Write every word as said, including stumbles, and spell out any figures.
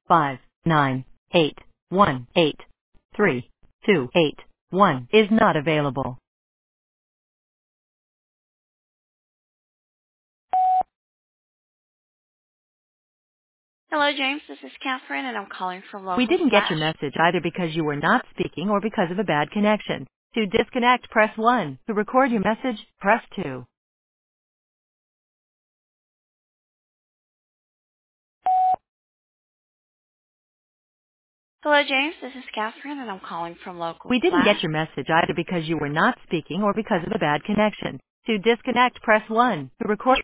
five nine eight one eight three two eight one is not available. Hello, James. This is Catherine, and I'm calling from We Local didn't get your Slash. message either because you were not speaking or because of a bad connection. To disconnect, press one. To record your message, press two. Hello, James. This is Catherine, and I'm calling from Local We didn't Slash. get your message either because you were not speaking or because of a bad connection. To disconnect, press one. To record